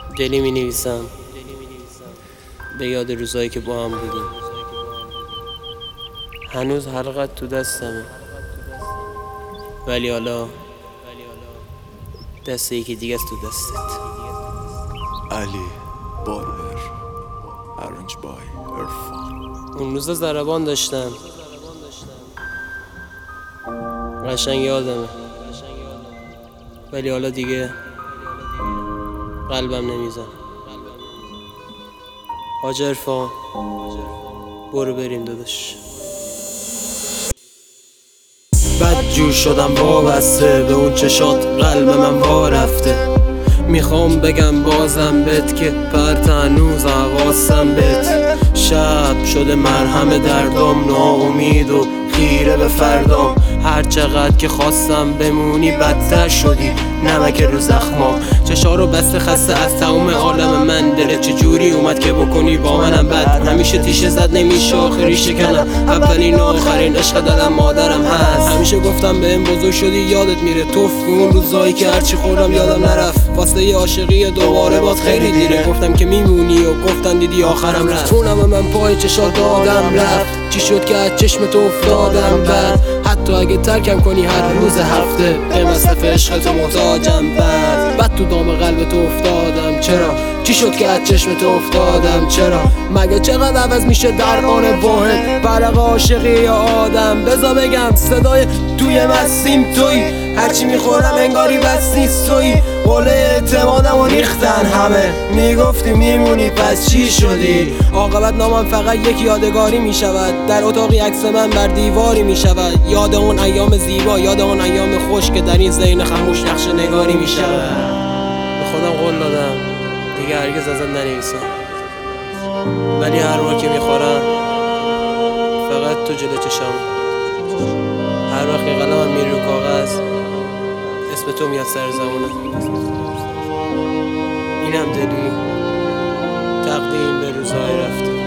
دلی می نویسم به یاد روزایی که با هم بودیم. هنوز حلقت تو دستمه، ولی حالا دست یکی دیگه است تو دستت. علی باربر ارنج بای عرفان. اون روزا ضربان داشتم، قشنگ یادمه، ولی حالا دیگه قلبم نمیزن. حاج عرفان برو بریم داداش. بدجور شدم وابسته به اون چشات، قلب من وا رفته. میخوام بگم بازم بهت که پرت هنوز حواسم بهت. شب شده مرهم دردم، ناامید و خیره به فردام. هر چقدر که خواستم بمونی بدتر شدی، نمک رو زخما. چشا رو بسته خسته از تمام عالم من. دلت چجوری اومد که بکنی با منم بد؟ همیشه تیشه زد نمیشه آخری شکنم. اولین و آخرین عشق دلم مادرم هست. همیشه گفتم بهم بزرگ شدی یادت میره. توف اون روزایی که هرچی خوردم یادم نرفت. واسه عاشقی دوباره باز خیلی دیره. گفتم که میمونی و گفتن دیدی آخرم رفت. خونم من پای چشات دادم رفت. چی شد که از چشم تو افتادم بعد؟ حتی اگه ترکم کنی هر روز هفته، به مصرف عشق تو محتاجم. بعد تو دام قلب تو افتادم. چرا؟ چی شد که از چشم تو افتادم؟ چرا؟ مگه چقدر عوض میشه در آن واحد فرق عاشقی یا آدم؟ بذار بگم صدای توی مستیم توی، هرچی میخورم انگاری بس نیست توی. قله اعتمادم و ریختن همه، میگفتی میمونی پس چی شدی؟ عاقبت نامم فقط یک یادگاری میشود، در اتاقی عکس من بر دیواری میشود. یاد اون ایام زیبا، یاد اون ایام خوش که در این ذهن خموش نقش نگاری میشود. به خودم قول دادم دیگه هرگز ازت ننویسم، ولی هر بار که میخورم فقط تو جلو چشام. هر وقت که قلمم میره رو کاغذ اسم تو میاد سر زبونم. اینم دلی تقدیم به روزهای رفته.